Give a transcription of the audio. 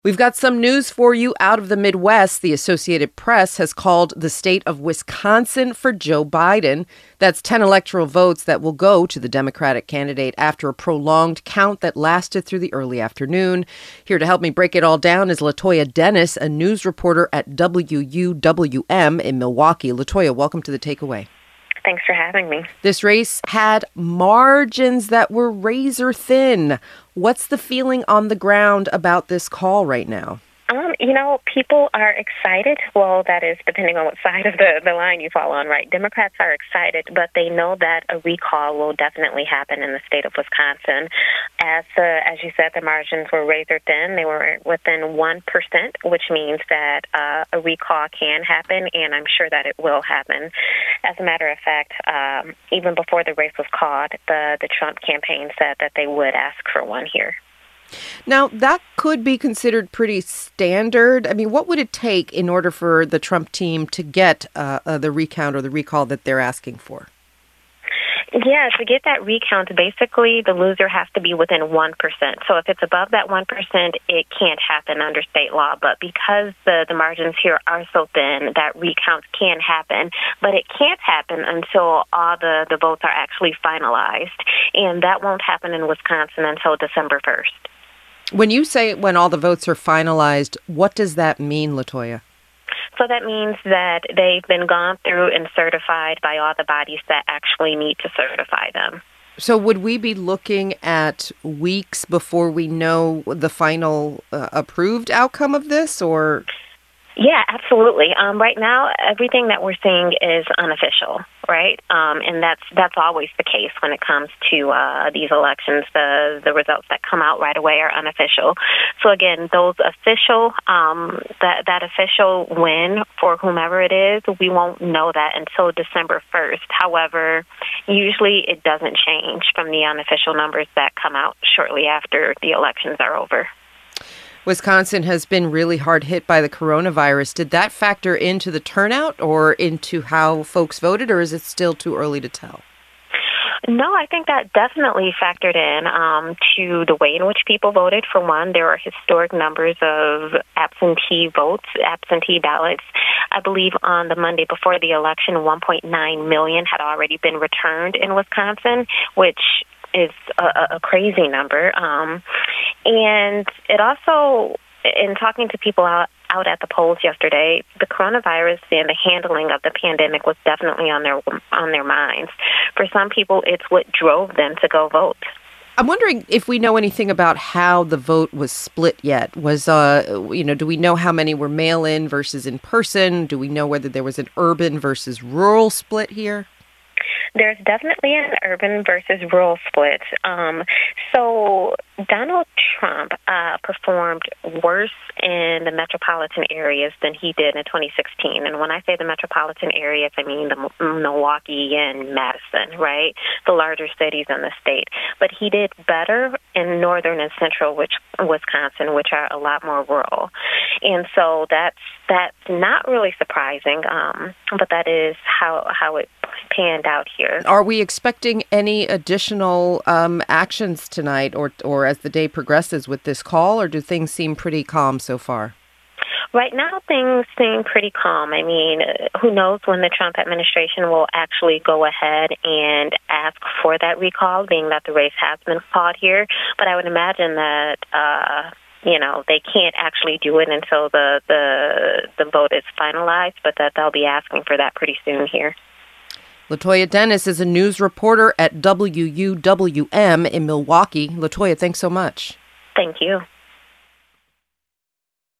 We've got some news for you out of the Midwest. The Associated Press has called the state of Wisconsin for Joe Biden. That's 10 electoral votes that will go to the Democratic candidate after a prolonged count that lasted through the early afternoon. Here to help me break it all down is Latoya Dennis, a news reporter at WUWM in Milwaukee. Latoya, welcome to The Takeaway. Thanks for having me. This race had margins that were razor thin. What's the feeling on the ground about this call right now? People are excited. Well, that is depending on what side of the line you fall on, right? Democrats are excited, but they know that a recall will definitely happen in the state of Wisconsin. As you said, the margins were razor thin. They were within 1%, which means that a recall can happen, and I'm sure that it will happen. As a matter of fact, even before the race was called, the Trump campaign said that they would ask for one here. Now, that could be considered pretty standard. I mean, what would it take in order for the Trump team to get the recount or the recall that they're asking for? Yeah, to get that recount, basically the loser has to be within 1%. So if it's above that 1%, it can't happen under state law. But because the margins here are so thin, that recount can happen. But it can't happen until all the votes are actually finalized. And that won't happen in Wisconsin until December 1st. When you say when all the votes are finalized, what does that mean, Latoya? So that means that they've been gone through and certified by all the bodies that actually need to certify them. So would we be looking at weeks before we know the final approved outcome of this, or? Yeah, absolutely. Right now, everything that we're seeing is unofficial, right? And that's always the case when it comes to these elections. The results that come out right away are unofficial. So again, those official, that official win for whomever it is, we won't know that until December 1st. However, usually it doesn't change from the unofficial numbers that come out shortly after the elections are over. Wisconsin has been really hard hit by the coronavirus. Did that factor into the turnout or into how folks voted, or is it still too early to tell? No, I think that definitely factored in to the way in which people voted. For one, there are historic numbers of absentee votes, absentee ballots. I believe on the Monday before the election, 1.9 million had already been returned in Wisconsin, which is a crazy number. And it also, in talking to people out at the polls yesterday, the coronavirus and the handling of the pandemic was definitely on their minds. For some people, it's what drove them to go vote. I'm wondering if we know anything about how the vote was split yet. Do we know how many were mail-in versus in person? Do we know whether there was an urban versus rural split here? There's definitely an urban versus rural split. So Donald Trump performed worse in the metropolitan areas than he did in 2016. And when I say the metropolitan areas, I mean the Milwaukee and Madison, right? The larger cities in the state. But he did better in northern and central Wisconsin, which are a lot more rural. And so that's not really surprising, but that is how it panned out here. Are we expecting any additional actions tonight or as the day progresses with this call, or do things seem pretty calm so far? Right now, things seem pretty calm. I mean, who knows when the Trump administration will actually go ahead and ask for that recall, being that the race has been called here. But I would imagine that they can't actually do it until the vote is finalized, but that they'll be asking for that pretty soon here. Latoya Dennis is a news reporter at WUWM in Milwaukee. Latoya, thanks so much. Thank you.